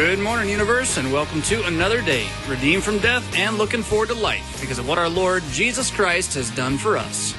Good morning, universe, and welcome to another day, redeemed from death and looking forward to life because of what our Lord Jesus Christ has done for us.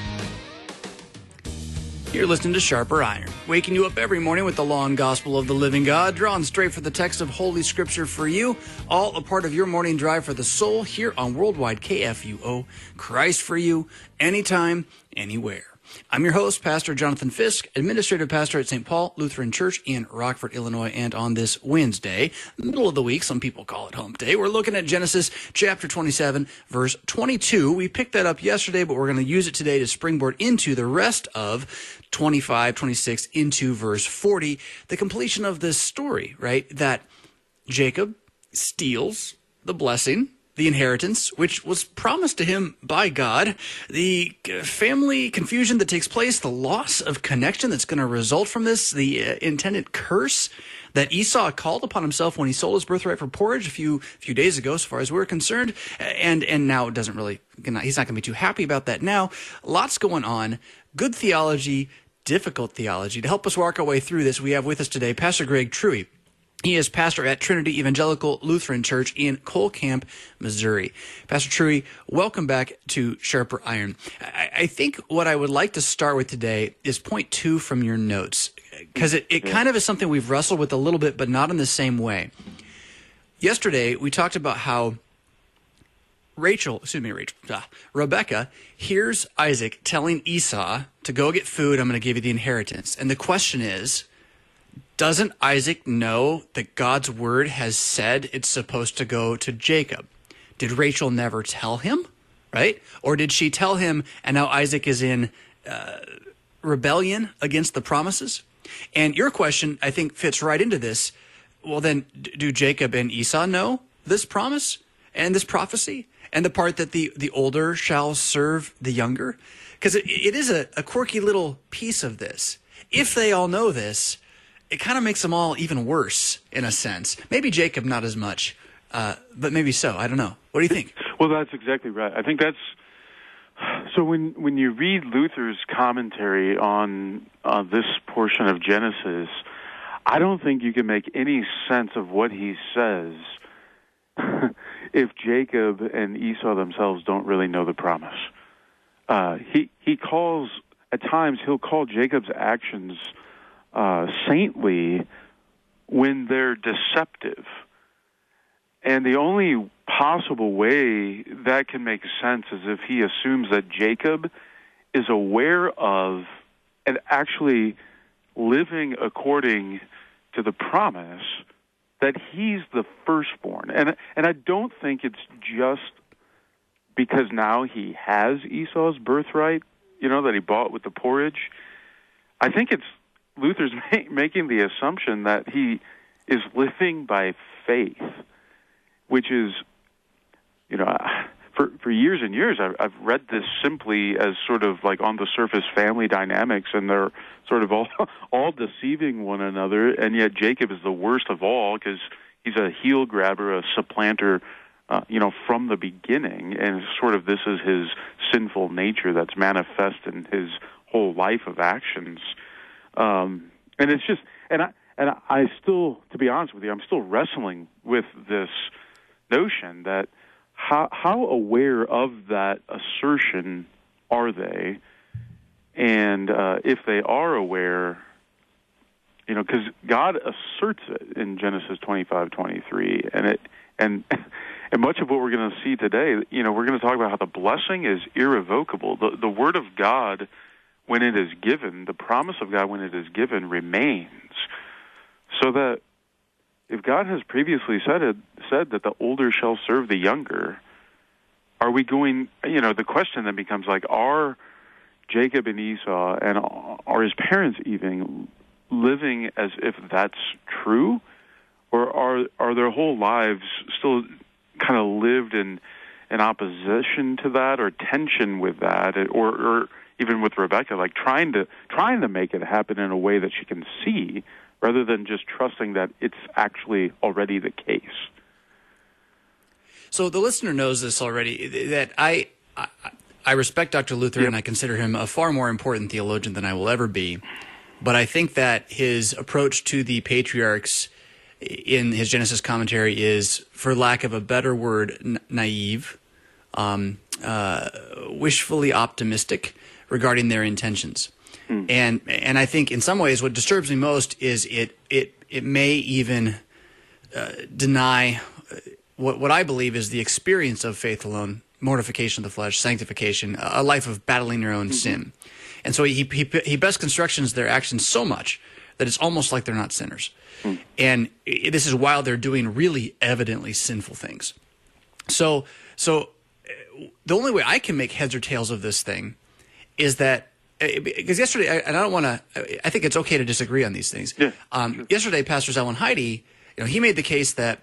You're listening to Sharper Iron, waking you up every morning with the law and gospel of the living God, drawn straight from the text of Holy Scripture for you, all a part of your morning drive for the soul here on Worldwide KFUO, Christ for you, anytime, anywhere. I'm your host, Pastor Jonathan Fisk, Administrative Pastor at St. Paul Lutheran Church in Rockford, Illinois, and on this Wednesday, middle of the week, some people call it Hump Day, we're looking at Genesis chapter 27, verse 22. We picked that up yesterday, but we're going to use it today to springboard into the rest of 25, 26, into verse 40, the completion of this story, right? That Jacob steals the blessing, the inheritance, which was promised to him by God, the family confusion that takes place, the loss of connection that's going to result from this, the intended curse that Esau called upon himself when he sold his birthright for porridge a few days ago, as far as we're concerned, and now it doesn't really, he's not going to be too happy about that now. Lots going on, good theology, difficult theology. To help us walk our way through this, we have with us today Pastor Greg Truey. He is pastor at Trinity Evangelical Lutheran Church in Cole Camp, Missouri. Pastor Truey, welcome back to Sharper Iron. I think what I would like to start with today is point 2 from your notes, because it kind of is something we've wrestled with a little bit, but not in the same way. Yesterday, we talked about how Rebecca hears Isaac telling Esau to go get food, I'm going to give you the inheritance. And the question is, doesn't Isaac know that God's word has said it's supposed to go to Jacob? Did Rachel never tell him, right? Or did she tell him, and now Isaac is in rebellion against the promises? And your question, I think, fits right into this. Well, then, do Jacob and Esau know this promise and this prophecy and the part that the older shall serve the younger? Because it is a quirky little piece of this. If they all know this, it kind of makes them all even worse, in a sense. Maybe Jacob not as much, but maybe so. I don't know. What do you think? Well, that's exactly right. I think that's... So when you read Luther's commentary on this portion of Genesis, I don't think you can make any sense of what he says if Jacob and Esau themselves don't really know the promise. He calls, at times, he'll call Jacob's actions saintly when they're deceptive. And the only possible way that can make sense is if he assumes that Jacob is aware of and actually living according to the promise that he's the firstborn. And I don't think it's just because now he has Esau's birthright, that he bought with the porridge. I think it's Luther's making the assumption that he is living by faith, which is, for years and years, I've read this simply as sort of like on the surface family dynamics, and they're sort of all deceiving one another, and yet Jacob is the worst of all because he's a heel grabber, a supplanter, from the beginning, and sort of this is his sinful nature that's manifest in his whole life of actions. And it's just, and I still, to be honest with you, I'm still wrestling with this notion that how aware of that assertion are they, and if they are aware, because God asserts it in Genesis 25:23, and much of what we're going to see today, we're going to talk about how the blessing is irrevocable. The word of God, when it is given, the promise of God when it is given remains. So that if God has previously said that the older shall serve the younger, are we going, the question then becomes like, are Jacob and Esau and are his parents even living as if that's true? Or are their whole lives still kind of lived in opposition to that or tension with that, or even with Rebecca, like trying to make it happen in a way that she can see, rather than just trusting that it's actually already the case. So the listener knows this already, that I respect Dr. Luther, yep, and I consider him a far more important theologian than I will ever be. But I think that his approach to the patriarchs in his Genesis commentary is, for lack of a better word, naive, wishfully optimistic regarding their intentions. And I think in some ways what disturbs me most is it may even deny what I believe is the experience of faith alone, mortification of the flesh, sanctification, a life of battling your own sin. And so he best constructions their actions so much that it's almost like they're not sinners. And this is while they're doing really evidently sinful things. So the only way I can make heads or tails of this thing is that, because yesterday, and I think it's okay to disagree on these things. Yeah, sure. Yesterday, Pastor Zelwyn Heidi, he made the case that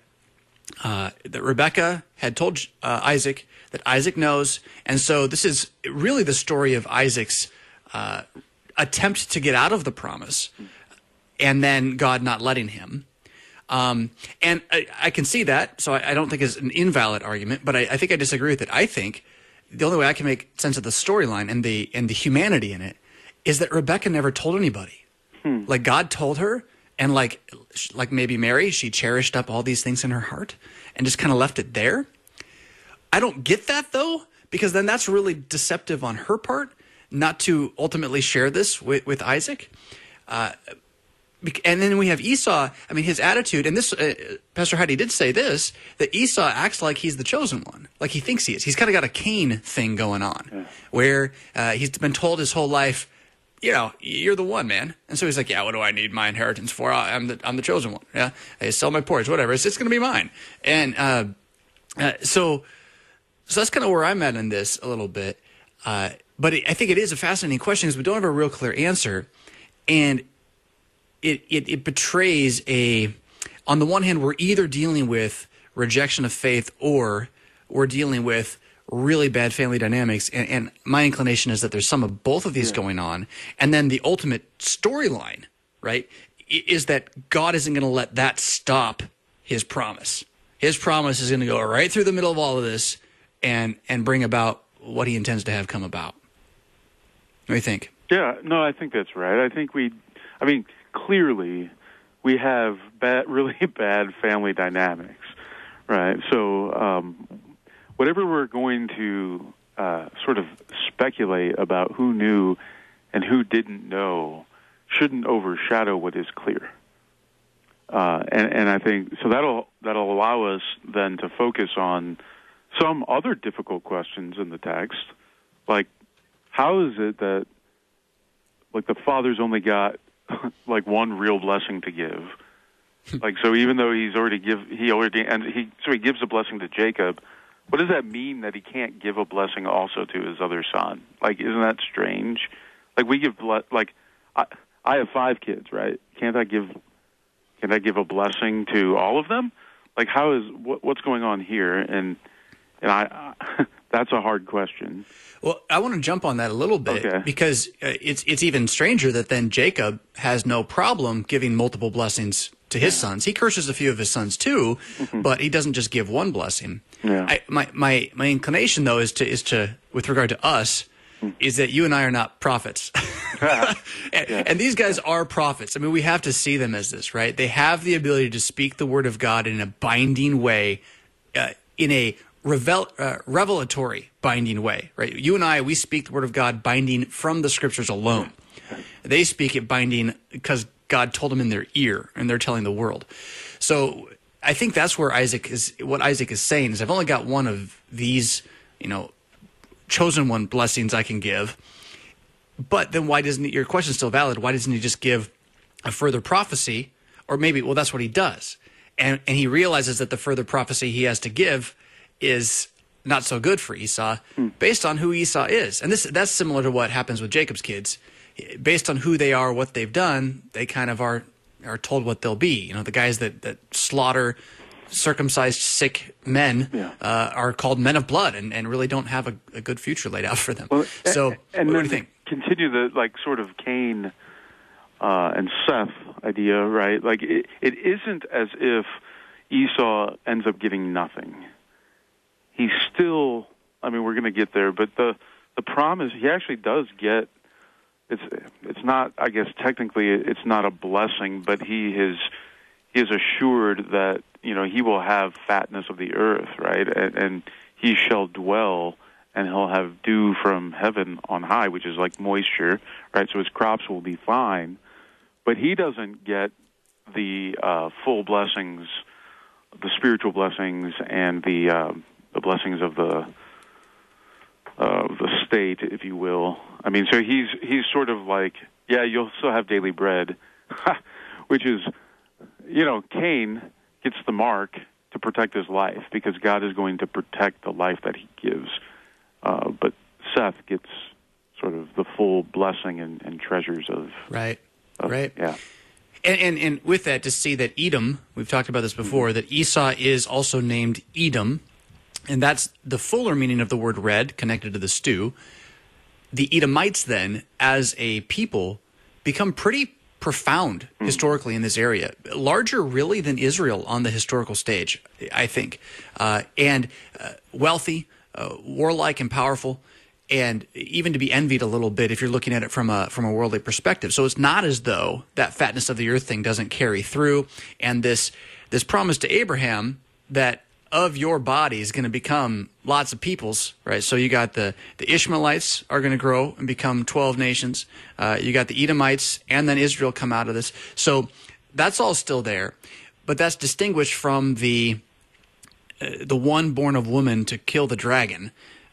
Rebekah had told Isaac that Isaac knows, and so this is really the story of Isaac's attempt to get out of the promise, and then God not letting him. And I can see that, so I don't think it's an invalid argument, but I think I disagree with it. I think the only way I can make sense of the storyline and the humanity in it is that Rebekah never told anybody. Like God told her, and like maybe Mary, she cherished up all these things in her heart and just kind of left it there. I don't get that, though, because then that's really deceptive on her part not to ultimately share this with Isaac. And then we have Esau. I mean, his attitude, and this, Pastor Heidi did say this, that Esau acts like he's the chosen one, like he thinks he is. He's kind of got a Cain thing going on, where he's been told his whole life, you're the one, man. And so he's like, yeah, what do I need my inheritance for? I'm the chosen one. Yeah, I sell my porch, whatever. It's going to be mine. And so that's kind of where I'm at in this a little bit. But I think it is a fascinating question because we don't have a real clear answer, and it betrays on the one hand, we're either dealing with rejection of faith or we're dealing with really bad family dynamics. And my inclination is that there's some of both of these going on. And then the ultimate storyline, right, is that God isn't going to let that stop his promise. His promise is going to go right through the middle of all of this and bring about what he intends to have come about. What do you think? Yeah, no, I think that's right. Clearly, we have really bad family dynamics, right? So whatever we're going to sort of speculate about who knew and who didn't know shouldn't overshadow what is clear. And I think so that'll allow us then to focus on some other difficult questions in the text, like how is it that the father's only got one real blessing to give. So even though he gives a blessing to Jacob, what does that mean that he can't give a blessing also to his other son? Isn't that strange? We give I have 5 kids, right? Can I give a blessing to all of them? What's going on here? And I that's a hard question. Well, I want to jump on that a little bit because it's even stranger that then Jacob has no problem giving multiple blessings to his sons. He curses a few of his sons too, but he doesn't just give one blessing. Yeah. My inclination though is to with regard to us is that you and I are not prophets. And these guys are prophets. I mean, we have to see them as this, right? They have the ability to speak the word of God in a binding way, in a revelatory binding way, right? You and I, we speak the word of God binding from the scriptures alone. They speak it binding because God told them in their ear, and they're telling the world. So I think that's where what Isaac is saying is I've only got one of these, chosen one blessings I can give. But then why doesn't your question's still valid? Why doesn't he just give a further prophecy? Or maybe, well, that's what he does. And he realizes that the further prophecy he has to give is not so good for Esau based on who Esau is. And that's similar to what happens with Jacob's kids. Based on who they are, what they've done, they kind of are told what they'll be. The guys that slaughter circumcised sick men are called men of blood and really don't have a good future laid out for them. Well, so what do you think? Continue the sort of Cain and Seth idea, right? It isn't as if Esau ends up getting nothing. He's still, we're going to get there, but the promise, he actually does get, it's not, I guess technically it's not a blessing, but he he is assured that, he will have fatness of the earth, right? And he shall dwell, and he'll have dew from heaven on high, which is like moisture, right? So his crops will be fine. But he doesn't get the full blessings, the spiritual blessings, and the blessings of the state, if you will. I mean, so he's sort of like, yeah, you'll still have daily bread, which is, Cain gets the mark to protect his life because God is going to protect the life that he gives. But Seth gets sort of the full blessing and treasures of... Right. Yeah. And with that, to see that Edom, we've talked about this before, that Esau is also named Edom, and that's the fuller meaning of the word red, connected to the stew. The Edomites then, as a people, become pretty profound historically in this area, larger really than Israel on the historical stage, I think, and wealthy, warlike and powerful, and even to be envied a little bit if you're looking at it from a worldly perspective. So it's not as though that fatness of the earth thing doesn't carry through, and this promise to Abraham that of your body is going to become lots of peoples, right? So you got the Ishmaelites are going to grow and become 12 nations. You got the Edomites, and then Israel come out of this. So that's all still there, but that's distinguished from the one born of woman to kill the dragon.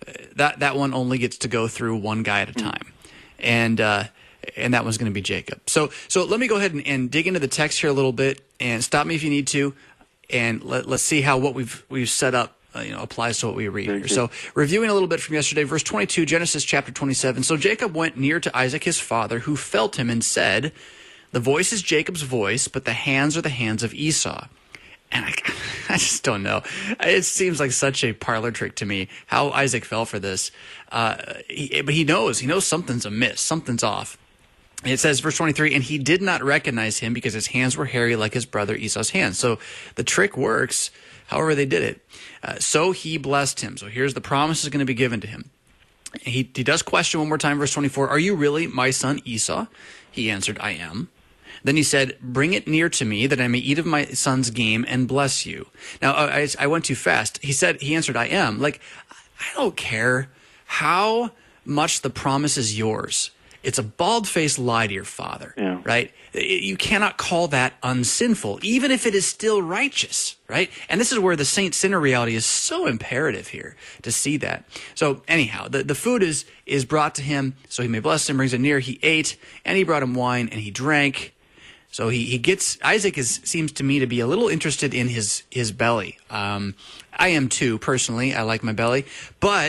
That one only gets to go through one guy at a time, and that one's going to be Jacob. So let me go ahead and dig into the text here a little bit, and stop me if you need to, and let's see how what we've set up applies to what we read here. So reviewing a little bit from yesterday, verse 22, Genesis chapter 27. So Jacob went near to Isaac his father, who felt him and said, "The voice is Jacob's voice, but the hands are the hands of Esau." And I just don't know. It seems like such a parlor trick to me how Isaac fell for this. But he knows something's amiss, something's off. And it says, verse 23, and he did not recognize him because his hands were hairy like his brother Esau's hands. So the trick works, however they did it. So he blessed him. So here's the promise is going to be given to him. He does question one more time, verse 24, are you really my son Esau? He answered, I am. Then he said, bring it near to me that I may eat of my son's game and bless you. Now, I went too fast. He answered, I am. Like, I don't care how much the promise is yours. It's a bald-faced lie to your father, right? You cannot call that unsinful, even if it is still righteous, right? And this is where the saint-sinner reality is so imperative here to see that. So anyhow, the food is brought to him, so he may bless him, brings it near. He ate, and he brought him wine, and he drank. So he gets, Isaac seems to me to be a little interested in his belly. I am too, personally. I like my belly. But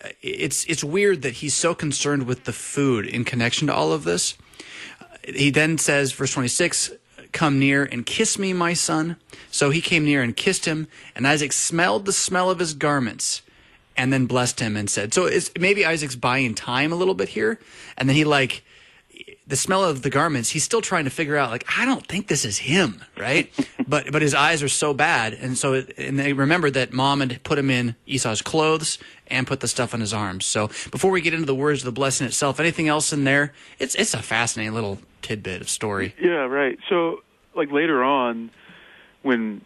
it's weird that he's so concerned with the food in connection to all of this. He then says, verse 26, come near and kiss me, my son. So he came near and kissed him, and Isaac smelled the smell of his garments and then blessed him and said, so maybe Isaac's buying time a little bit here. And then he the smell of the garments, he's still trying to figure out, I don't think this is him, right? but his eyes are so bad. And so, and they remembered that mom had put him in Esau's clothes and put the stuff on his arms. So before we get into the words of the blessing itself, anything else in there? It's a fascinating little tidbit of story. Yeah, right. So later on, when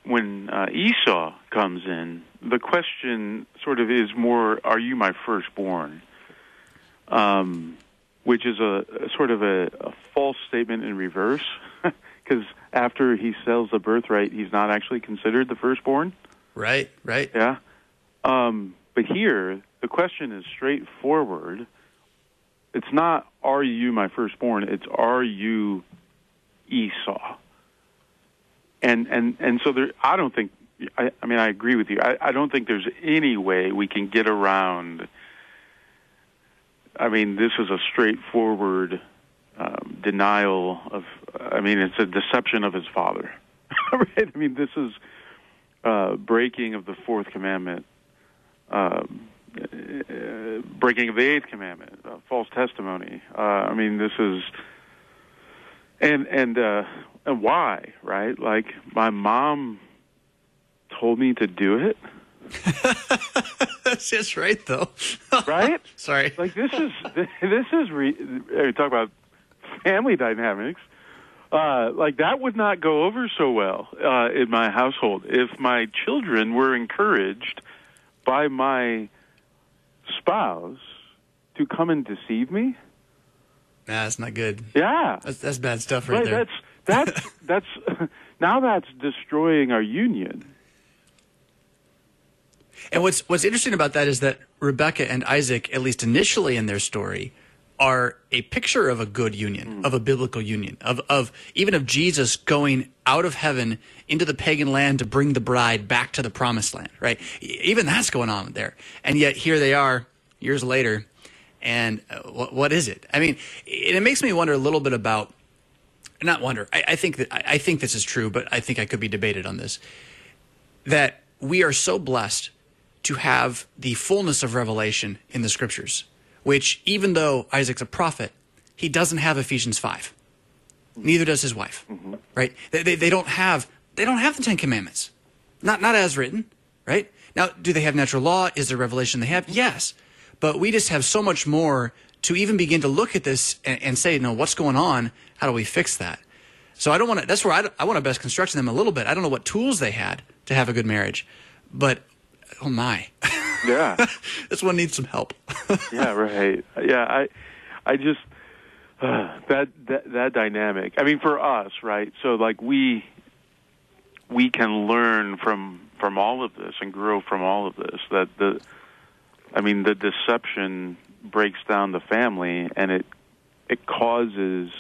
Esau comes in, the question sort of is more, are you my firstborn? Which is a sort of a false statement in reverse, because after he sells the birthright, he's not actually considered the firstborn. Right. Yeah. But here, the question is straightforward. It's not, are you my firstborn? It's, are you Esau? And so there, I don't think, I agree with you. I don't think there's any way we can get around. This is a straightforward denial of, it's a deception of his father. Right? This is breaking of the fourth commandment, breaking of the eighth commandment, false testimony. This is, and why, right? My mom told me to do it. That's just right, though. Right? Sorry. Talk about family dynamics. like that would not go over so well in my household. If my children were encouraged by my spouse to come and deceive me, nah, that's not good. Yeah, that's bad stuff right there. That's now that's destroying our union. And what's interesting about that is that Rebekah and Isaac, at least initially in their story, are a picture of a good union, of a biblical union, of even of Jesus going out of heaven into the pagan land to bring the bride back to the promised land, right? Even that's going on there. And yet here they are years later, and what is it? I mean, it makes me wonder a little bit about, not wonder, I think this is true, but I think I could be debated on this, that we are so blessed to have the fullness of revelation in the scriptures, which even though Isaac's a prophet, he doesn't have Ephesians 5. Neither does his wife, right? They don't have the Ten Commandments, not as written, right? Now, do they have natural law? Is there revelation they have? Yes. But we just have so much more to even begin to look at this and say, no, what's going on? How do we fix that? So I don't want to, that's where I want to best construct them a little bit. I don't know what tools they had to have a good marriage, but oh my. Yeah. This one needs some help. Yeah, right. Yeah, I just, that dynamic. I mean, for us, right? So like we can learn from all of this and grow from all of this, that the deception breaks down the family, and it causes,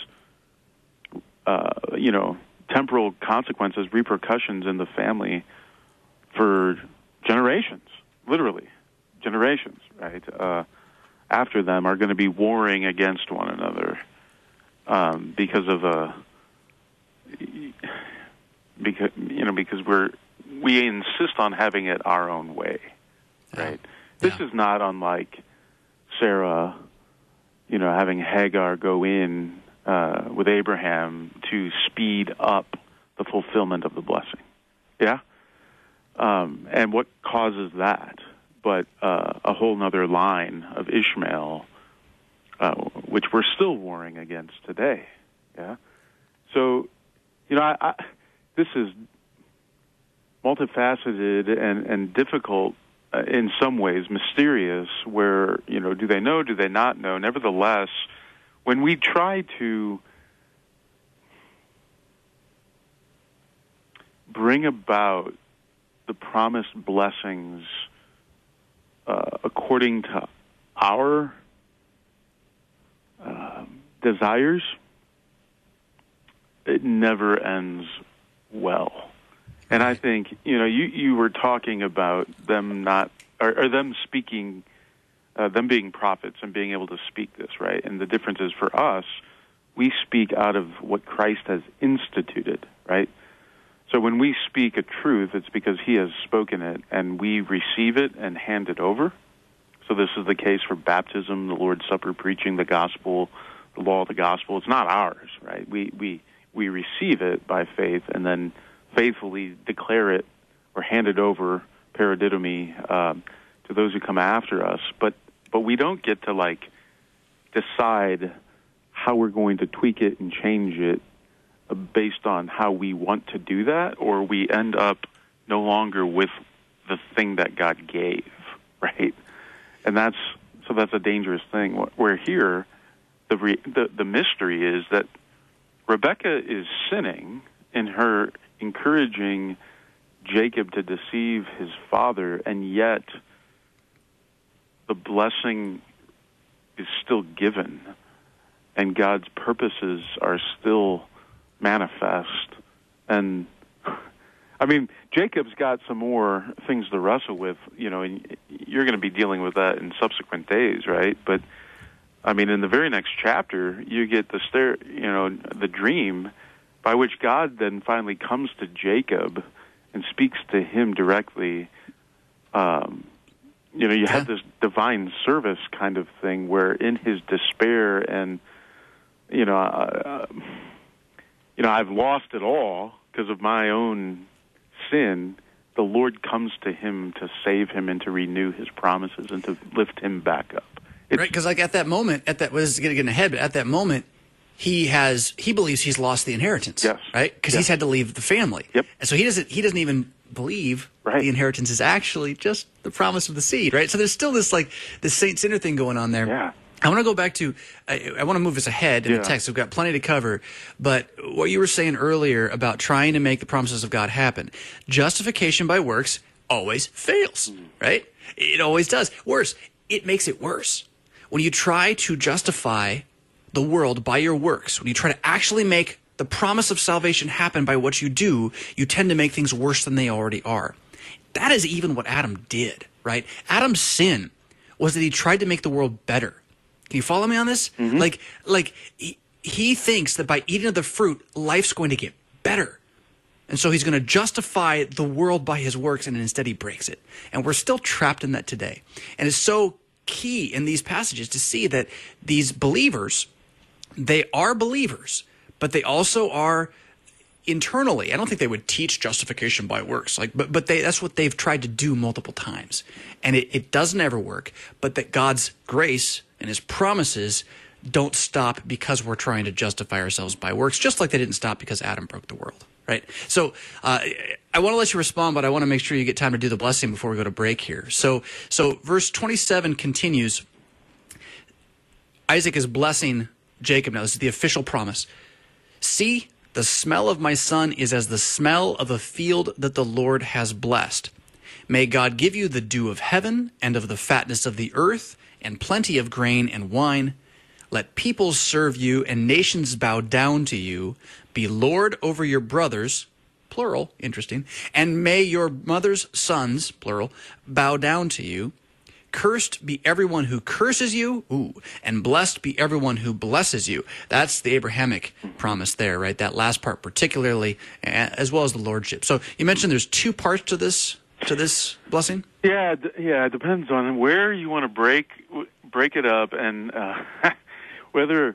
temporal consequences, repercussions in the family for generations, literally generations, right? After them are going to be warring against one another because we insist on having it our own way, right? Yeah. This is not unlike Sarah, having Hagar go in with Abraham to speed up the fulfillment of the blessing. Yeah? And what causes that? But a whole nother line of Ishmael, which we're still warring against today. Yeah? So, this is multifaceted and difficult in some ways, mysterious, where, do they know, do they not know? Nevertheless, when we try to bring about the promised blessings according to our desires, it never ends well. And I think, you were talking about them them speaking, them being prophets and being able to speak this, right? And the difference is for us, we speak out of what Christ has instituted, right? So when we speak a truth, it's because he has spoken it, and we receive it and hand it over. So this is the case for baptism, the Lord's Supper, preaching the gospel, the law of the gospel. It's not ours, right? We receive it by faith and then faithfully declare it or hand it over, paradidomi, to those who come after us. But we don't get to, decide how we're going to tweak it and change it based on how we want to do that, or we end up no longer with the thing that God gave, right? And that's a dangerous thing. Where here, the mystery is that Rebekah is sinning in her encouraging Jacob to deceive his father, and yet the blessing is still given, and God's purposes are still manifest. And I mean, Jacob's got some more things to wrestle with, and you're going to be dealing with that in subsequent days, right? But I mean, in the very next chapter, you get the dream by which God then finally comes to Jacob and speaks to him directly. You have this divine service kind of thing where in his despair and, I've lost it all because of my own sin, the Lord comes to him to save him and to renew his promises and to lift him back up. Right, because at that moment, was getting ahead, but at that moment, he believes he's lost the inheritance, Yes. right? Because he's had to leave the family. Yep. And so he doesn't even believe Right. the inheritance is actually just the promise of the seed, right? So there's still this saint-sinner thing going on there. Yeah. I want to go back to, I want to move us ahead in the text. We've got plenty to cover. But what you were saying earlier about trying to make the promises of God happen, justification by works always fails, right? It always does. Worse, it makes it worse. When you try to justify the world by your works, when you try to actually make the promise of salvation happen by what you do, you tend to make things worse than they already are. That is even what Adam did, right? Adam's sin was that he tried to make the world better. Can you follow me on this? Like he thinks that by eating of the fruit, life's going to get better. And so he's going to justify the world by his works, and instead he breaks it. And we're still trapped in that today. And it's so key in these passages to see that these believers, they are believers, but they also are internally. I don't think they would teach justification by works, but that's what they've tried to do multiple times. And it doesn't ever work, but that God's grace and his promises don't stop because we're trying to justify ourselves by works, just like they didn't stop because Adam broke the world, right? So I want to let you respond, but I want to make sure you get time to do the blessing before we go to break here. So verse 27 continues. Isaac is blessing Jacob now. This is the official promise. See, the smell of my son is as the smell of a field that the Lord has blessed. May God give you the dew of heaven and of the fatness of the earth and plenty of grain and wine. Let peoples serve you and nations bow down to you. Be Lord over your brothers, plural, interesting, and may your mother's sons, plural, bow down to you. Cursed be everyone who curses you, and blessed be everyone who blesses you. That's the Abrahamic promise there, right? That last part particularly, as well as the lordship. So you mentioned there's two parts to this blessing? Yeah, it depends on where you want to break it up, and whether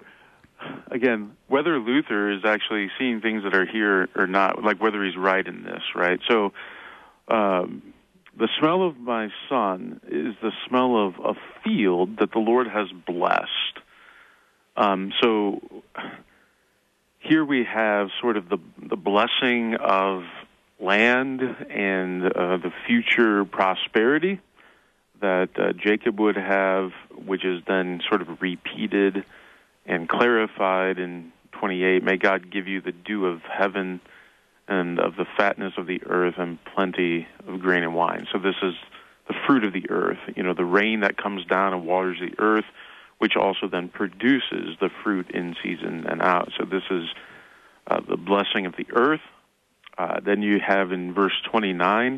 Luther is actually seeing things that are here or not, like whether he's right in this, right? So the smell of my son is the smell of a field that the Lord has blessed. So here we have sort of the blessing of land and the future prosperity that Jacob would have, which is then sort of repeated and clarified in 28. May God give you the dew of heaven and of the fatness of the earth and plenty of grain and wine. So this is the fruit of the earth, the rain that comes down and waters the earth, which also then produces the fruit in season and out. So this is the blessing of the earth. Then you have in verse 29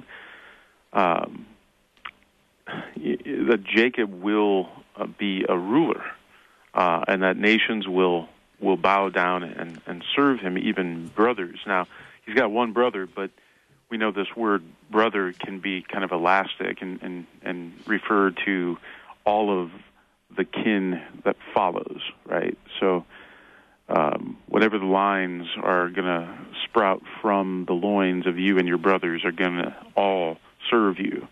that Jacob will be a ruler, and that nations will bow down and serve him, even brothers. Now, he's got one brother, but we know this word brother can be kind of elastic and refer to all of the kin that follows, right? So whatever the lines are going to sprout from the loins of you and your brothers are going to all serve you.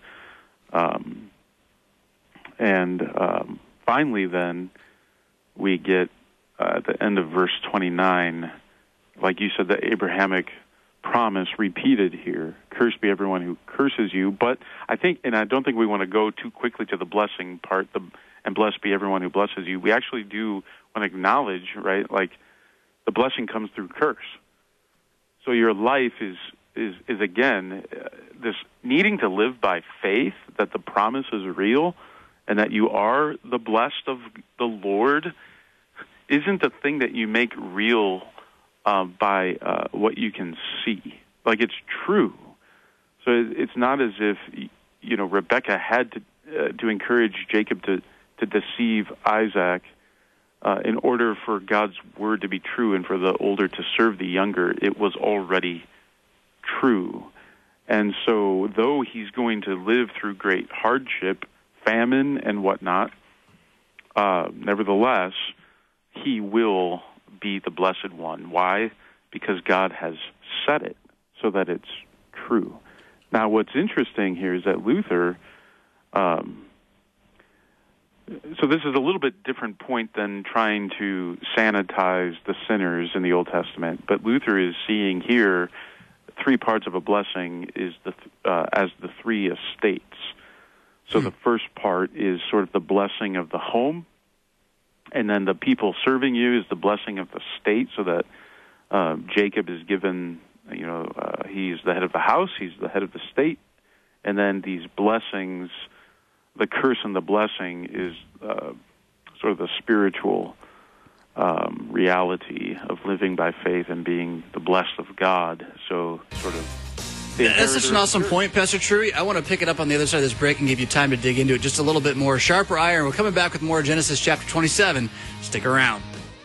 Finally, then, we get at the end of verse 29, like you said, the Abrahamic promise repeated here. Cursed be everyone who curses you. But I don't think we want to go too quickly to the blessing part, and blessed be everyone who blesses you. We actually do want to acknowledge, right, like the blessing comes through curse. So your life is again, this needing to live by faith that the promise is real and that you are the blessed of the Lord isn't a thing that you make real by what you can see. Like, it's true. So it's not as if, Rebekah had to encourage Jacob to deceive Isaac in order for God's word to be true and for the older to serve the younger. It was already true. And so though he's going to live through great hardship, famine and whatnot, nevertheless, he will be the blessed one. Why? Because God has said it so that it's true. Now, what's interesting here is that Luther so this is a little bit different point than trying to sanitize the sinners in the Old Testament. But Luther is seeing here three parts of a blessing is as the three estates. So the first part is sort of the blessing of the home, and then the people serving you is the blessing of the state, so that Jacob is given, he's the head of the house, he's the head of the state, and then these blessings, the curse and the blessing is sort of the spiritual reality of living by faith and being the blessed of God. So sort of... That's such an awesome point, Pastor Truey. I want to pick it up on the other side of this break and give you time to dig into it just a little bit more. Sharper Iron. We're coming back with more Genesis chapter 27. Stick around.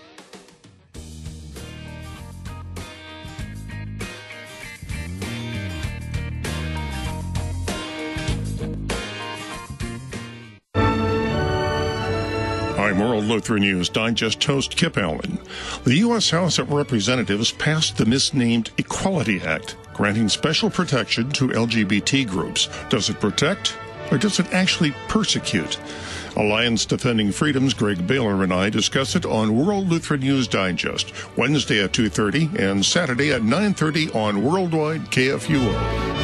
I'm World Lutheran News Digest host Kip Allen. The U.S. House of Representatives passed the misnamed Equality Act, granting special protection to LGBT groups. Does it protect, or does it actually persecute? Alliance Defending Freedom's Greg Baylor and I discuss it on World Lutheran News Digest, Wednesday at 2:30 and Saturday at 9:30 on Worldwide KFUO.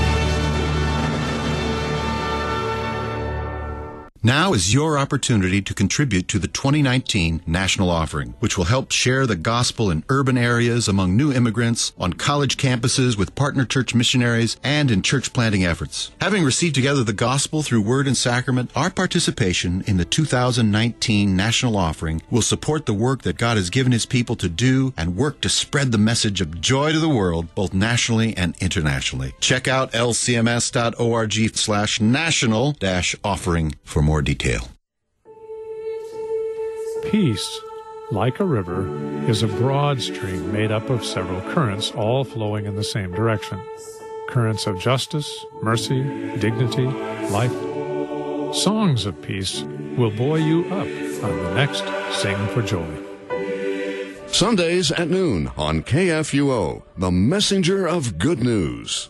Now is your opportunity to contribute to the 2019 National Offering, which will help share the gospel in urban areas among new immigrants, on college campuses with partner church missionaries, and in church planting efforts. Having received together the gospel through word and sacrament, our participation in the 2019 National Offering will support the work that God has given His people to do and work to spread the message of joy to the world, both nationally and internationally. Check out lcms.org/national-offering for more detail. Peace, like a river, is a broad stream made up of several currents, all flowing in the same direction. Currents of justice, mercy, dignity, life. Songs of peace will buoy you up on the next Sing for Joy. Sundays at noon on KFUO, the messenger of good news.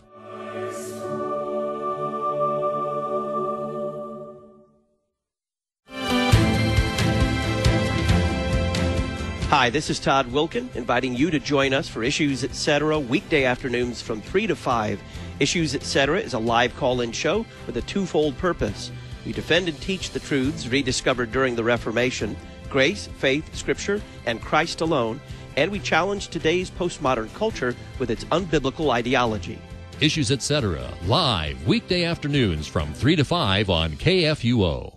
Hi, this is Todd Wilkin, inviting you to join us for Issues Etc. weekday afternoons from 3 to 5. Issues Etc. is a live call-in show with a twofold purpose. We defend and teach the truths rediscovered during the Reformation, grace, faith, Scripture, and Christ alone, and we challenge today's postmodern culture with its unbiblical ideology. Issues Etc. live weekday afternoons from 3 to 5 on KFUO.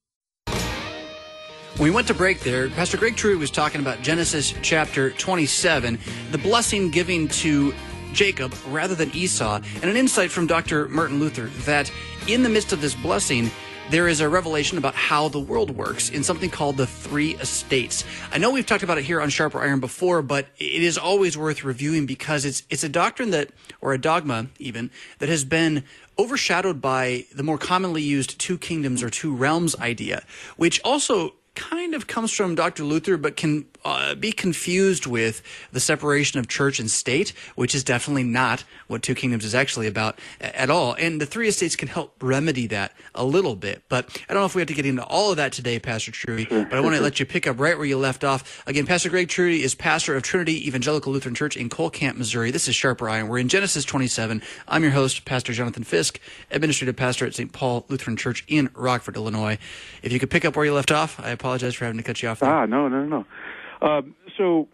When we went to break there, Pastor Greg Truey was talking about Genesis chapter 27, the blessing given to Jacob rather than Esau, and an insight from Dr. Martin Luther that in the midst of this blessing, there is a revelation about how the world works in something called the three estates. I know we've talked about it here on Sharper Iron before, but it is always worth reviewing because it's a doctrine that, or a dogma even, that has been overshadowed by the more commonly used two kingdoms or two realms idea, which also kind of comes from Dr. Luther, but can be confused with the separation of church and state, which is definitely not what Two Kingdoms is actually about at all. And the three estates can help remedy that a little bit. But I don't know if we have to get into all of that today, Pastor Truey, but I want to let you pick up right where you left off. Again, Pastor Greg Truey is pastor of Trinity Evangelical Lutheran Church in Cole Camp, Missouri. This is Sharper Iron. We're in Genesis 27. I'm your host, Pastor Jonathan Fisk, administrative pastor at St. Paul Lutheran Church in Rockford, Illinois. If you could pick up where you left off, I apologize for having to cut you off there. No. So,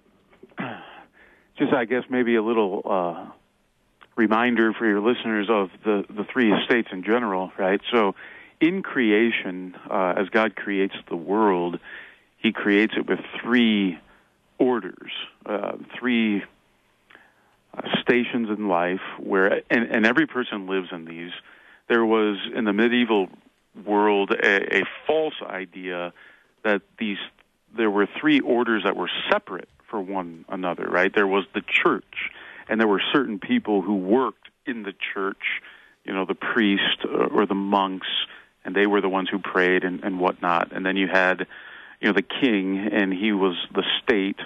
just I guess maybe a little reminder for your listeners of the three estates in general, right? So, in creation, as God creates the world, He creates it with three orders, three stations in life, where and every person lives in these. There was, in the medieval world, a false idea that there were three orders that were separate for one another, right? There was the church, and there were certain people who worked in the church, the priest or the monks, and they were the ones who prayed and whatnot. And then you had, the king, and he was the state,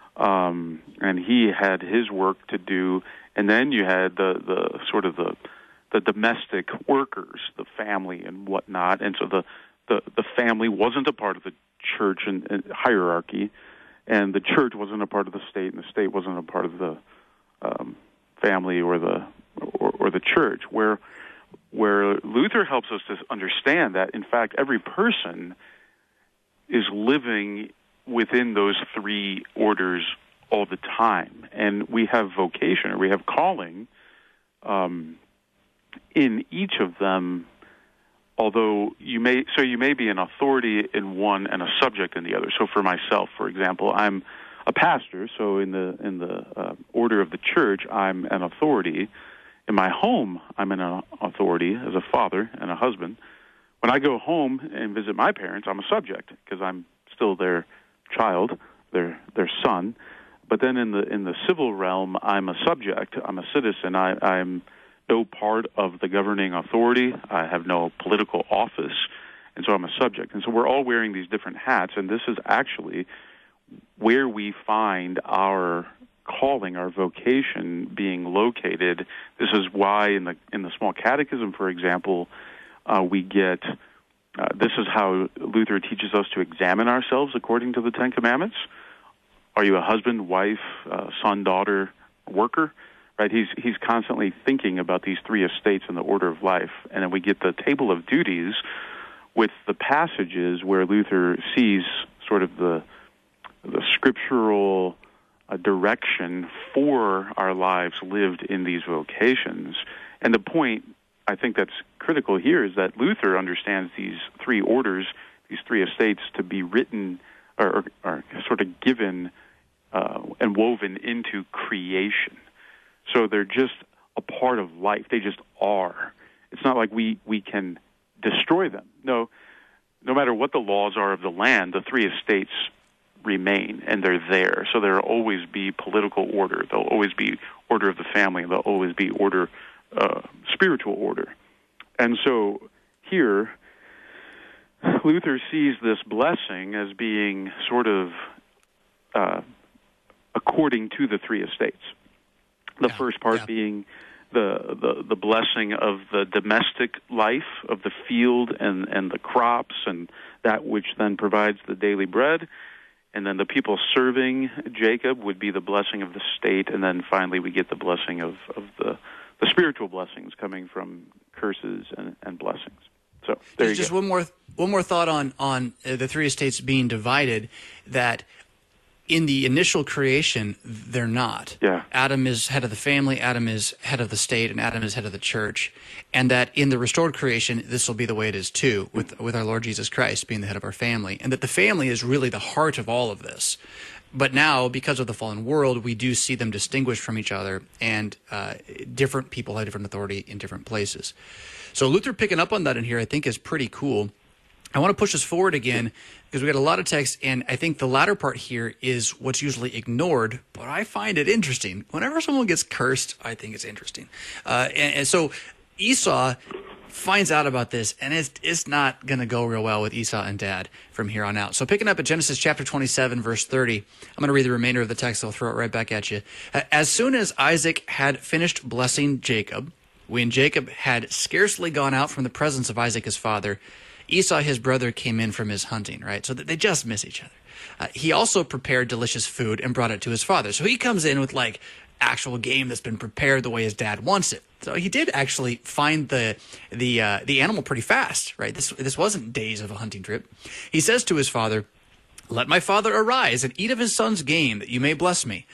and he had his work to do. And then you had the sort of the domestic workers, the family and whatnot. And so the family wasn't a part of the church and hierarchy, and the church wasn't a part of the state, and the state wasn't a part of the family or the church. Where Luther helps us to understand that, in fact, every person is living within those three orders all the time, and we have vocation, or we have calling in each of them. Although you may be an authority in one and a subject in the other. So for myself, for example, I'm a pastor. So in the order of the church, I'm an authority. In my home, I'm an authority as a father and a husband. When I go home and visit my parents, I'm a subject because I'm still their child, their son. But then in the civil realm, I'm a subject. I'm a citizen. I'm no part of the governing authority. I have no political office, and so I'm a subject. And so we're all wearing these different hats, and this is actually where we find our calling, our vocation being located. This is why in the Small Catechism, for example, we get this is how Luther teaches us to examine ourselves according to the Ten Commandments. Are you a husband, wife, son, daughter, worker? Right? He's constantly thinking about these three estates in the order of life. And then we get the table of duties with the passages where Luther sees sort of the scriptural direction for our lives lived in these vocations. And the point, I think that's critical here, is that Luther understands these three orders, these three estates, to be written or sort of given and woven into creation. So they're just a part of life. They just are. It's not like we can destroy them. No matter what the laws are of the land, the three estates remain, and they're there. So there will always be political order. There'll always be order of the family. There'll always be order, spiritual order. And so here, Luther sees this blessing as being sort of according to the three estates. The first part being the blessing of the domestic life, of the field and the crops, and that which then provides the daily bread. And then the people serving Jacob would be the blessing of the state. And then finally we get the blessing of the spiritual blessings coming from curses and blessings. So there you just go. One more thought on the three estates being divided, that in the initial creation, they're not. Yeah. Adam is head of the family, Adam is head of the state, and Adam is head of the church. And that in the restored creation, this will be the way it is too, with our Lord Jesus Christ being the head of our family. And that the family is really the heart of all of this. But now, because of the fallen world, we do see them distinguished from each other, and different people have different authority in different places. So Luther picking up on that in here, I think, is pretty cool. I want to push us forward again because we got a lot of text, and I think the latter part here is what's usually ignored, but I find it interesting. Whenever someone gets cursed, I think it's interesting. And so Esau finds out about this, and it's not going to go real well with Esau and Dad from here on out. So picking up at Genesis chapter 27, verse 30, I'm going to read the remainder of the text. I'll throw it right back at you. As soon as Isaac had finished blessing Jacob, when Jacob had scarcely gone out from the presence of Isaac his father, Esau, his brother, came in from his hunting, right? So that they just miss each other. He also prepared delicious food and brought it to his father. So he comes in with like actual game that's been prepared the way his dad wants it. So he did actually find the animal pretty fast, right? This wasn't days of a hunting trip. He says to his father, "Let my father arise and eat of his son's game, that you may bless me."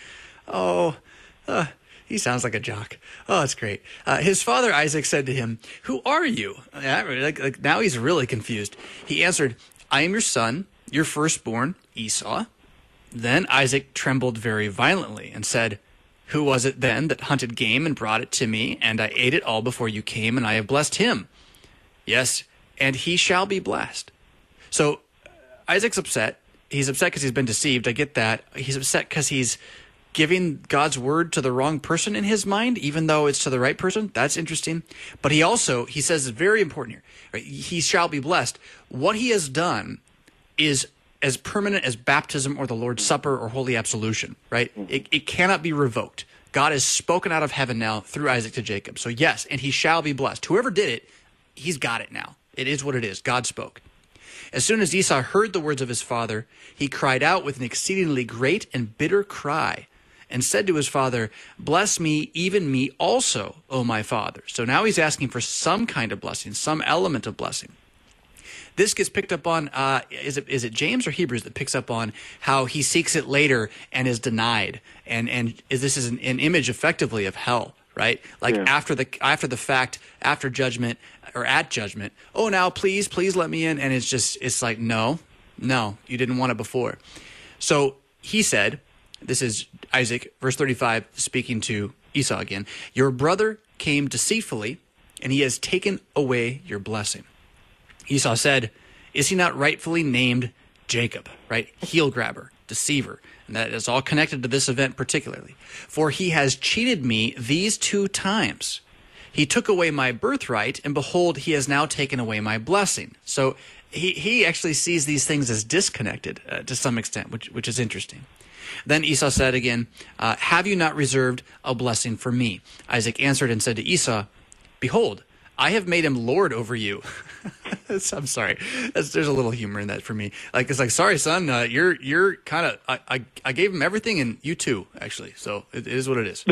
He sounds like a jock. Oh, it's great. His father Isaac said to him, "Who are you?" Now he's really confused. He answered, "I am your son, your firstborn, Esau." Then Isaac trembled very violently and said, "Who was it then that hunted game and brought it to me? And I ate it all before you came, and I have blessed him. Yes, and he shall be blessed." So Isaac's upset. He's upset because he's been deceived. I get that. He's upset because he's giving God's word to the wrong person in his mind, even though it's to the right person. That's interesting. But he says it's very important here, right? He shall be blessed. What he has done is as permanent as baptism or the Lord's Supper or Holy Absolution, right? It cannot be revoked. God has spoken out of heaven now through Isaac to Jacob. So yes, and he shall be blessed. Whoever did it, he's got it now. It is what it is. God spoke. As soon as Esau heard the words of his father, he cried out with an exceedingly great and bitter cry, and said to his father, "Bless me, even me also, O my father." So now he's asking for some kind of blessing, some element of blessing. This gets picked up on, is it James or Hebrews that picks up on how he seeks it later and is denied, and this is an image effectively of hell, right? Like after the fact, after judgment or at judgment. Oh, now please let me in, and it's like no, you didn't want it before. So he said, this is Isaac, verse 35, speaking to Esau again. "Your brother came deceitfully, and he has taken away your blessing." Esau said, "Is he not rightfully named Jacob?" Right? Heel grabber, deceiver. And that is all connected to this event particularly. "For he has cheated me these 2 times. He took away my birthright, and behold, he has now taken away my blessing." So he actually sees these things as disconnected to some extent, which is interesting. Then Esau said again, "Have you not reserved a blessing for me?" Isaac answered and said to Esau, "Behold, I have made him lord over you." I'm sorry. There's a little humor in that for me. It's like, sorry, son, you're kind of, I gave him everything, and you too, actually. So it is what it is.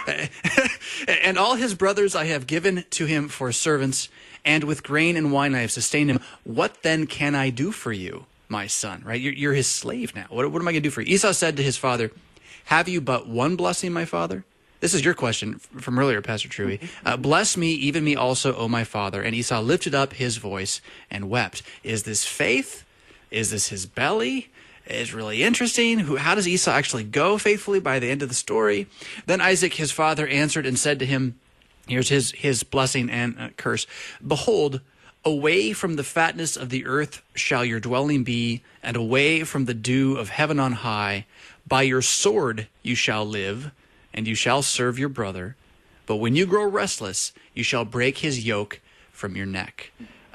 "And all his brothers I have given to him for servants, and with grain and wine I have sustained him. What then can I do for you, my son?" Right? You're his slave now. What am I going to do for you? Esau said to his father, "Have you but one blessing, my father?" This is your question from earlier, Pastor Truey. "Bless me, even me also, O my father." And Esau lifted up his voice and wept. Is this faith? Is this his belly? It's really interesting. How does Esau actually go faithfully by the end of the story? Then Isaac, his father, answered and said to him, here's his blessing and curse, "Behold, away from the fatness of the earth shall your dwelling be, and away from the dew of heaven on high. By your sword you shall live, and you shall serve your brother. But when you grow restless, you shall break his yoke from your neck."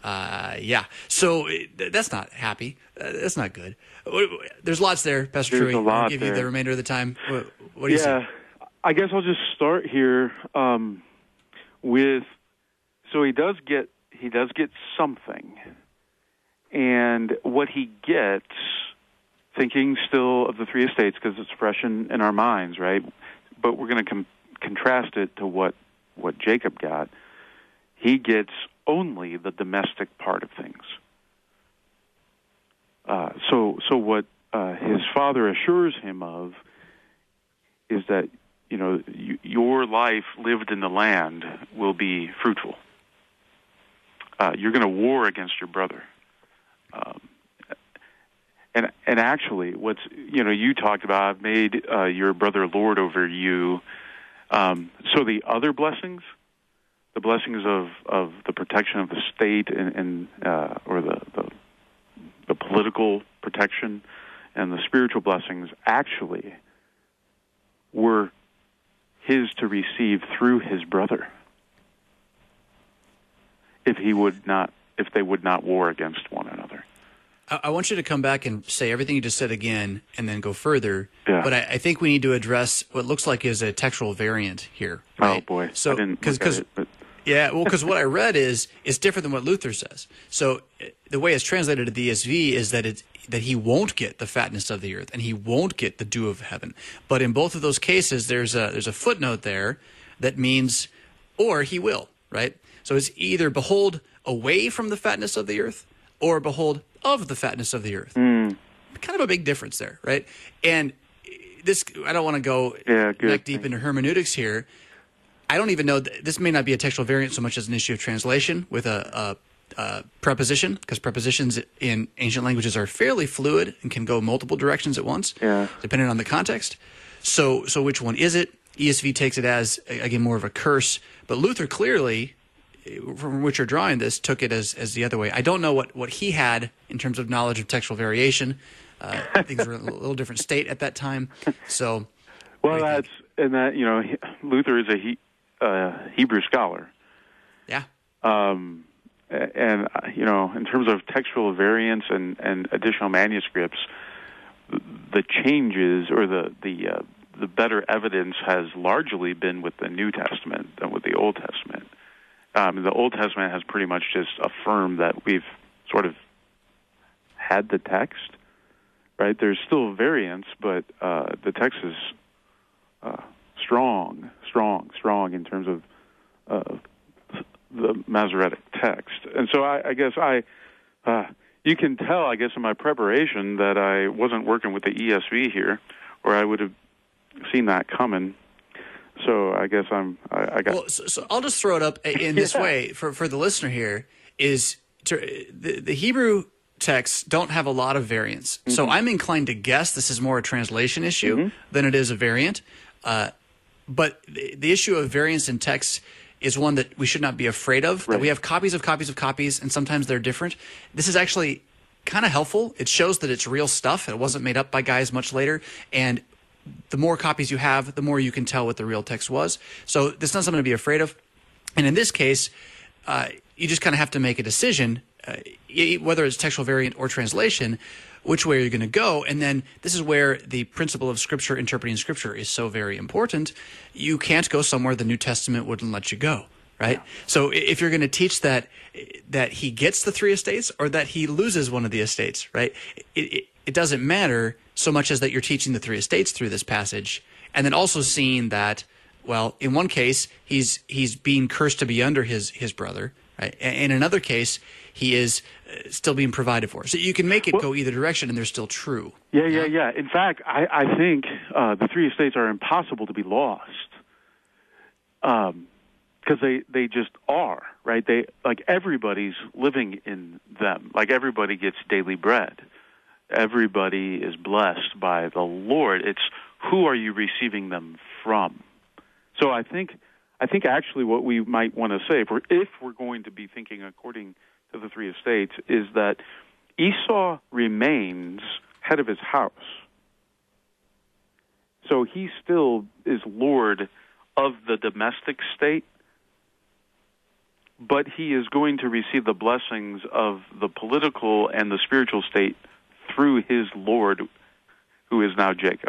So that's not happy. That's not good. There's lots there, Pastor Truey. I'll give you the remainder of the time. What do you say? I guess I'll just start here with. So he does get something, and what he gets, thinking still of the 3 estates because it's fresh in our minds, right? But we're going to contrast it to what Jacob got. He gets only the domestic part of things. So what his father assures him of is that your life lived in the land will be fruitful. You're going to war against your brother. And actually, what's you talked about, "I've made your brother lord over you." So the other blessings, the blessings of the protection of the state and or the political protection and the spiritual blessings, actually were his to receive through his brother, if they would not war against one another. I want you to come back and say everything you just said again and then go further. Yeah. But I think we need to address what looks like is a textual variant here. Right? Oh, boy. So, I didn't look at it, but... Yeah, well, because what I read is different than what Luther says. So the way it's translated to the ESV is that he won't get the fatness of the earth and he won't get the dew of heaven. But in both of those cases, there's a footnote there that means, or he will, right? So it's either behold away from the fatness of the earth or behold of the fatness of the earth. Kind of a big difference there, right? And this, I don't want to go neck deep into hermeneutics here. I don't even know, this may not be a textual variant so much as an issue of translation with a preposition, because prepositions in ancient languages are fairly fluid and can go multiple directions at once, depending on the context. So which one is it? ESV takes it as, again, more of a curse, but Luther clearly, from which you're drawing this, took it as the other way. I don't know what he had in terms of knowledge of textual variation. Things were in a little different state at that time. So, well, Luther is a Hebrew scholar. Yeah. And in terms of textual variants and additional manuscripts, the changes or the better evidence has largely been with the New Testament than with the Old Testament. The Old Testament has pretty much just affirmed that we've sort of had the text, right? There's still variance, but the text is strong in terms of the Masoretic text. And so I guess you can tell, I guess, in my preparation that I wasn't working with the ESV here, or I would have seen that coming. So I guess I got... Well, so I'll just throw it up in this way for the listener here, is the Hebrew texts don't have a lot of variance. Mm-hmm. So I'm inclined to guess this is more a translation issue than it is a variant. But the issue of variance in text is one that we should not be afraid of. Right. That we have copies of copies of copies, and sometimes they're different. This is actually kind of helpful. It shows that it's real stuff. It wasn't made up by guys much later. And the more copies you have, the more you can tell what the real text was. So this is not something to be afraid of. And in this case, you just kind of have to make a decision, whether it's textual variant or translation, which way are you going to go? And then this is where the principle of Scripture interpreting Scripture is so very important. You can't go somewhere the New Testament wouldn't let you go, right? Yeah. So if you're going to teach that he gets the 3 estates or that he loses one of the estates, right? It doesn't matter so much as that you're teaching the 3 estates through this passage, and then also seeing that, well, in one case, he's being cursed to be under his brother, right? And in another case, he is still being provided for. So you can make it go either direction, and they're still true. Yeah. In fact, I think the 3 estates are impossible to be lost, because they just are, right? They, like, everybody's living in them. Like, everybody gets daily bread. Everybody is blessed by the Lord. It's who are you receiving them from? So I think actually what we might want to say, if we're going to be thinking according to the 3 estates, is that Esau remains head of his house. So he still is Lord of the domestic state, but he is going to receive the blessings of the political and the spiritual state through his Lord, who is now Jacob.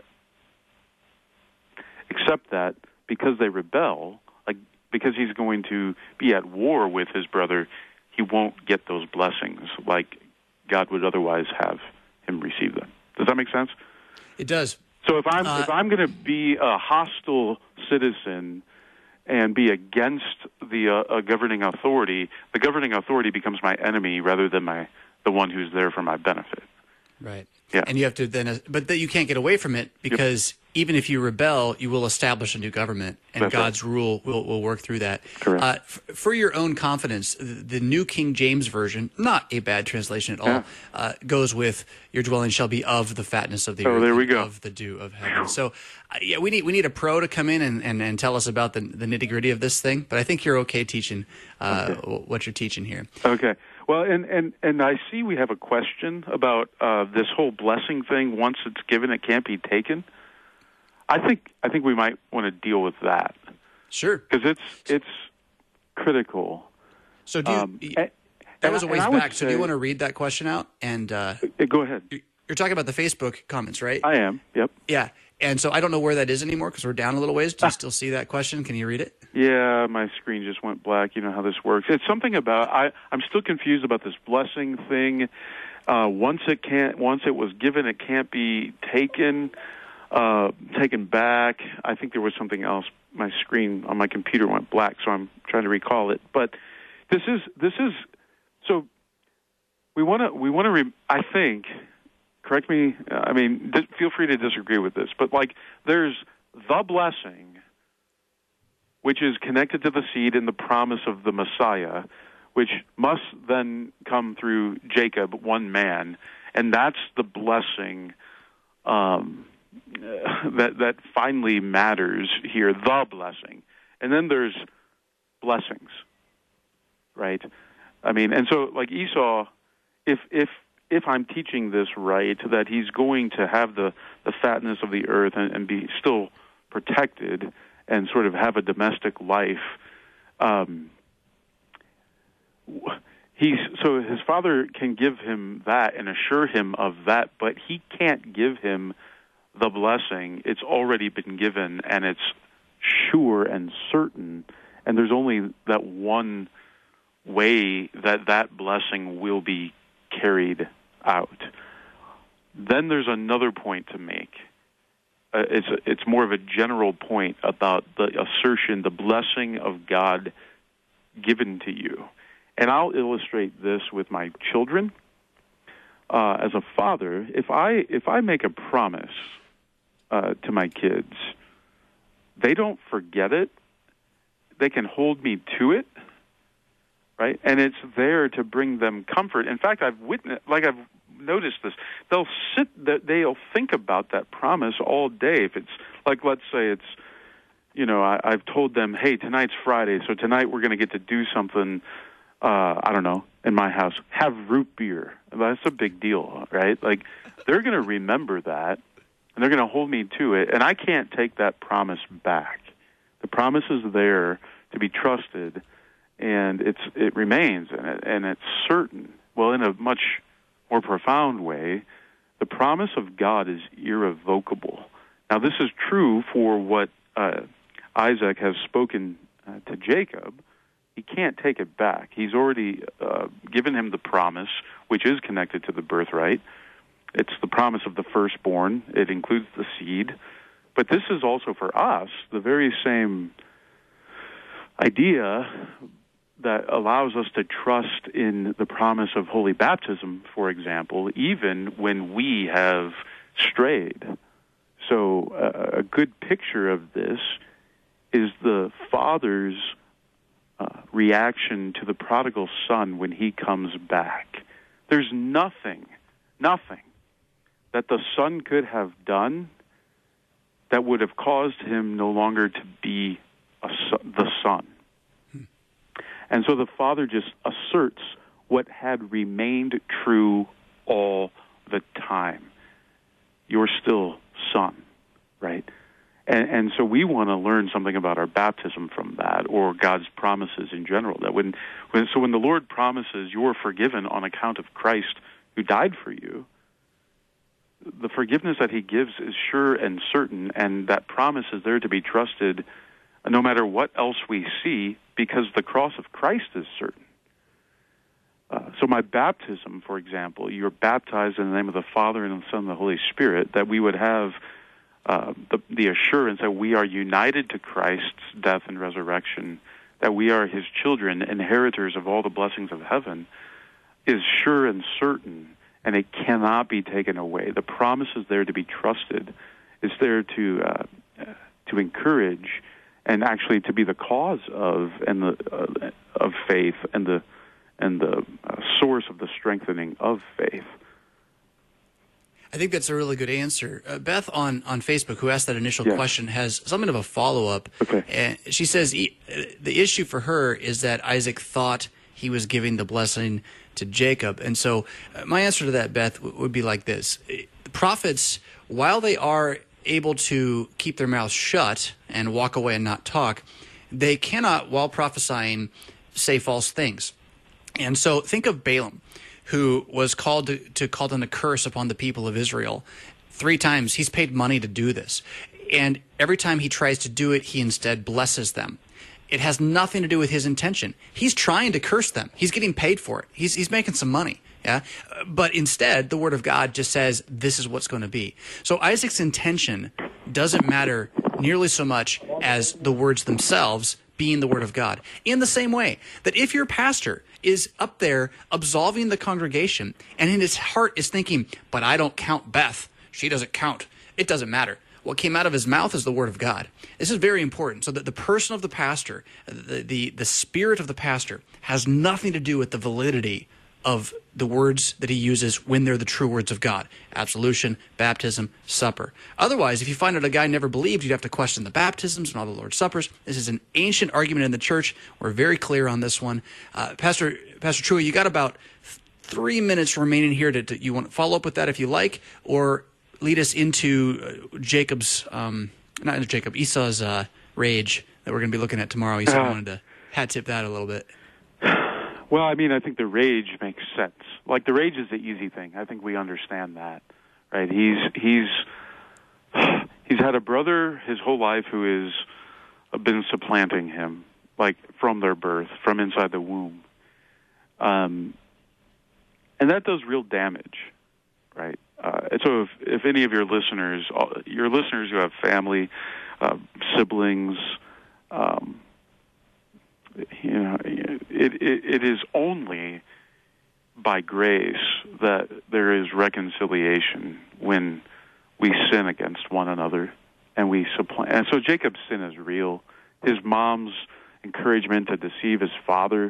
Except that because they rebel, because he's going to be at war with his brother, he won't get those blessings like God would otherwise have him receive them. Does that make sense? It does. So if I'm going to be a hostile citizen and be against the governing authority, the governing authority becomes my enemy rather than the one who's there for my benefit. Right. Yeah. And you have to then, but you can't get away from it because even if you rebel, you will establish a new government, and That's God's right. rule will work through that. Correct. For your own confidence, the New King James Version, not a bad translation at all, goes with "Your dwelling shall be of the fatness of the earth, there we go. of the dew of heaven." So, we need a pro to come in and tell us about the nitty gritty of this thing. But I think you're okay teaching what you're teaching here. Okay. Well, and I see we have a question about this whole blessing thing. Once it's given, it can't be taken. I think we might want to deal with that. Sure, because it's critical. So that was a ways back. So do you want to read that question out? And go ahead. You're talking about the Facebook comments, right? I am. Yep. Yeah. And so I don't know where that is anymore because we're down a little ways. Do you still see that question? Can you read it? Yeah, my screen just went black. You know how this works. It's something about I'm still confused about this blessing thing. Once it was given, it can't be taken back. I think there was something else. My screen on my computer went black, so I'm trying to recall it. But this is so we want to. I think. Correct me. Feel free to disagree with this, but there's the blessing, which is connected to the seed and the promise of the Messiah, which must then come through Jacob, one man, and that's the blessing that finally matters here. The blessing, and then there's blessings, right? And so Esau, if I'm teaching this right, that he's going to have the fatness of the earth and be still protected and sort of have a domestic life, so his father can give him that and assure him of that, but he can't give him the blessing. It's already been given, and it's sure and certain, and there's only that one way that blessing will be carried out. Then there's another point to make. It's more of a general point about the assertion, the blessing of God given to you. And I'll illustrate this with my children. As a father, if I make a promise to my kids, they don't forget it. They can hold me to it, right? And it's there to bring them comfort. In fact, I've noticed this. They'll think about that promise all day. If it's like, let's say it's, I've told them, hey, tonight's Friday, so tonight we're going to get to do something, I don't know, in my house, have root beer. That's a big deal, right? Like, they're going to remember that, and they're going to hold me to it, and I can't take that promise back. The promise is there to be trusted, and it remains, and it's certain. Well, in a much more profound way, the promise of God is irrevocable. Now, this is true for what Isaac has spoken to Jacob. He can't take it back. He's already given him the promise, which is connected to the birthright. It's the promise of the firstborn. It includes the seed. But this is also for us the very same idea that allows us to trust in the promise of holy baptism, for example, even when we have strayed. So a good picture of this is the Father's reaction to the prodigal son when he comes back. There's nothing that the son could have done that would have caused him no longer to be the son. And so the father just asserts what had remained true all the time. You're still son, right? And so we want to learn something about our baptism from that, or God's promises in general. That when the Lord promises you're forgiven on account of Christ who died for you, the forgiveness that he gives is sure and certain, and that promise is there to be trusted no matter what else we see, because the cross of Christ is certain. So my baptism, for example, you're baptized in the name of the Father and the Son and the Holy Spirit, that we would have the assurance that we are united to Christ's death and resurrection, that we are his children, inheritors of all the blessings of heaven, is sure and certain, and it cannot be taken away. The promise is there to be trusted. It's there to encourage and actually to be the cause of of faith and the source of the strengthening of faith. I think that's a really good answer. Beth on Facebook, who asked that initial question, has something of a follow-up. Okay. And she says the issue for her is that Isaac thought he was giving the blessing to Jacob. And so my answer to that, Beth, would be like this. The prophets, while they are able to keep their mouths shut and walk away and not talk, they cannot, while prophesying, say false things. And so think of Balaam, who was called to call down a curse upon the people of Israel. 3 times he's paid money to do this. And every time he tries to do it, he instead blesses them. It has nothing to do with his intention. He's trying to curse them. He's getting paid for it. He's making some money. Yeah. But instead, the Word of God just says this is what's going to be. So Isaac's intention doesn't matter nearly so much as the words themselves being the Word of God. In the same way that if your pastor is up there absolving the congregation and in his heart is thinking, but I don't count Beth, she doesn't count, it doesn't matter. What came out of his mouth is the Word of God. This is very important, so that the person of the pastor, the spirit of the pastor, has nothing to do with the validity of the words that he uses when they're the true words of God. Absolution, baptism, supper. Otherwise, if you find out a guy never believed, you'd have to question the baptisms and all the Lord's Suppers. This is an ancient argument in the church. We're very clear on this one. Pastor Trua, you got about 3 minutes remaining here. You want to follow up with that if you like, or lead us into Esau's rage that we're going to be looking at tomorrow. Esau wanted to hat tip that a little bit. Well, I mean, I think the rage makes sense. Like, the rage is the easy thing. I think we understand that, right? He's had a brother his whole life who has been supplanting him, like from their birth, from inside the womb, and that does real damage, so if any of your listeners who have family, siblings, it is only by grace that there is reconciliation when we sin against one another and we supplant. And so Jacob's sin is real. His mom's encouragement to deceive his father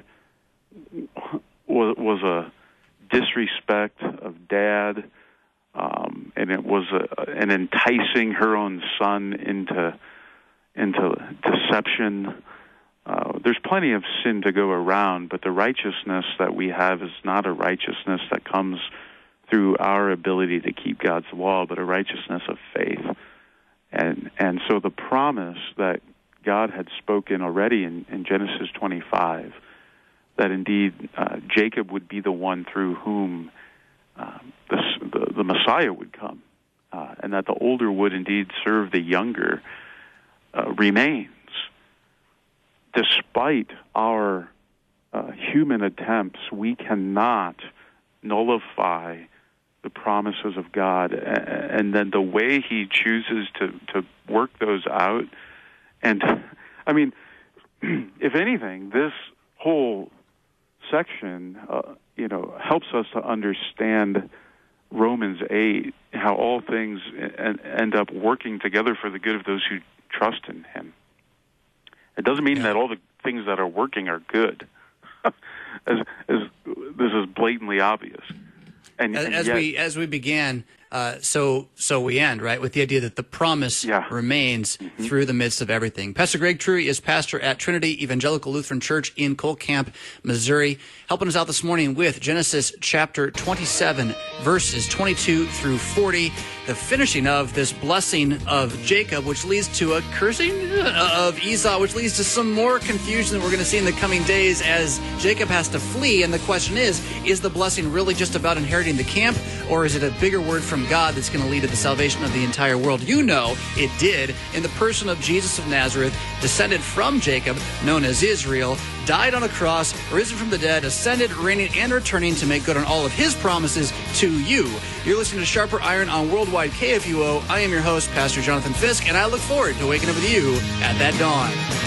was a disrespect of Dad, and it was an enticing her own son into deception. There's plenty of sin to go around, but the righteousness that we have is not a righteousness that comes through our ability to keep God's law, but a righteousness of faith. And so the promise that God had spoken already in Genesis 25, that indeed Jacob would be the one through whom the Messiah would come, and that the older would indeed serve the younger, remains. Despite our human attempts, we cannot nullify the promises of God, and then the way He chooses to work those out. And I mean, if anything, this whole section, helps us to understand Romans 8, how all things end up working together for the good of those who trust in Him. It doesn't mean that all the things that are working are good, as this is blatantly obvious. And yet, as we began, so we end, right, with the idea that the promise remains through the midst of everything. Pastor Greg Trury is pastor at Trinity Evangelical Lutheran Church in Cole Camp, Missouri, helping us out this morning with Genesis chapter 27, verses 22 through 40, the finishing of this blessing of Jacob, which leads to a cursing of Esau, which leads to some more confusion that we're going to see in the coming days as Jacob has to flee. And the question is the blessing really just about inheriting the camp, or is it a bigger word from God that's going to lead to the salvation of the entire world? You know it did in the person of Jesus of Nazareth, descended from Jacob, known as Israel, died on a cross, risen from the dead, ascended, reigning, and returning to make good on all of His promises to you. You're listening to Sharper Iron on Worldwide KFUO. I am your host, Pastor Jonathan Fisk, and I look forward to waking up with you at that dawn.